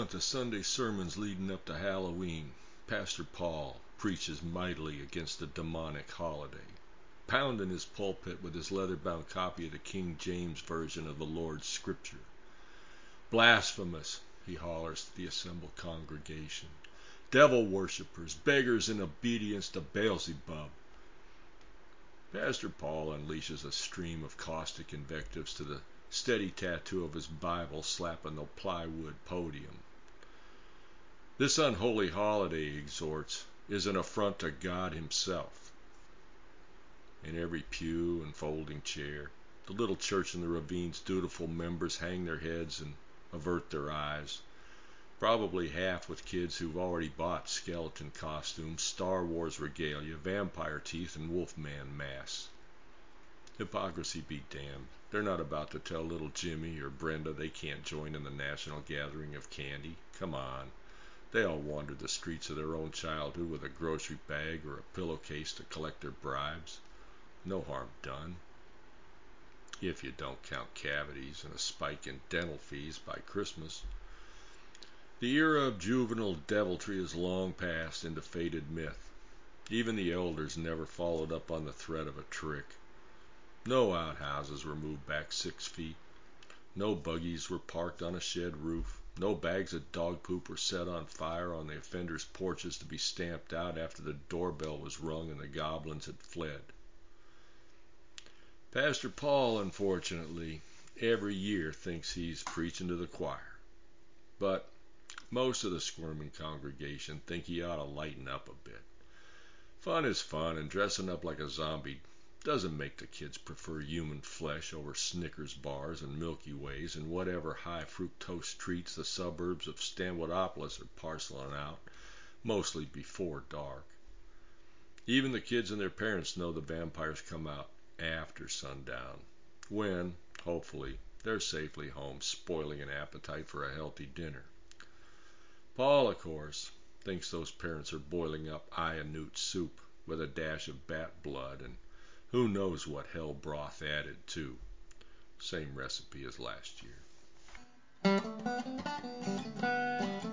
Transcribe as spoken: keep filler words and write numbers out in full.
the Sunday sermons leading up to Halloween, Pastor Paul preaches mightily against the demonic holiday, pounding his pulpit with his leather-bound copy of the King James Version of the Lord's Scripture. "Blasphemous," he hollers to the assembled congregation. "Devil worshippers, beggars in obedience to Beelzebub." Pastor Paul unleashes a stream of caustic invectives to the steady tattoo of his Bible slapping the plywood podium. This unholy holiday, he exhorts, is an affront to God himself. In every pew and folding chair, the little church in the ravine's dutiful members hang their heads and avert their eyes, probably half with kids who've already bought skeleton costumes, Star Wars regalia, vampire teeth, and wolfman masks. Hypocrisy be damned. They're not about to tell little Jimmy or Brenda they can't join in the national gathering of candy. Come on. They all wandered the streets of their own childhood with a grocery bag or a pillowcase to collect their bribes. No harm done, if you don't count cavities and a spike in dental fees by Christmas. The era of juvenile deviltry is long past into faded myth. Even the elders never followed up on the threat of a trick. No outhouses were moved back six feet. No buggies were parked on a shed roof. No bags of dog poop were set on fire on the offenders' porches to be stamped out after the doorbell was rung and the goblins had fled. Pastor Paul, unfortunately, every year thinks he's preaching to the choir. But most of the squirming congregation think he ought to lighten up a bit. Fun is fun, and dressing up like a zombie doesn't make the kids prefer human flesh over Snickers bars and Milky Ways and whatever high fructose treats the suburbs of Stanwodopolis are parceling out, mostly before dark. Even the kids and their parents know the vampires come out after sundown, when, hopefully, they're safely home spoiling an appetite for a healthy dinner. Paul, of course, thinks those parents are boiling up Ayanut soup with a dash of bat blood and who knows what hell broth added, too. Same recipe as last year.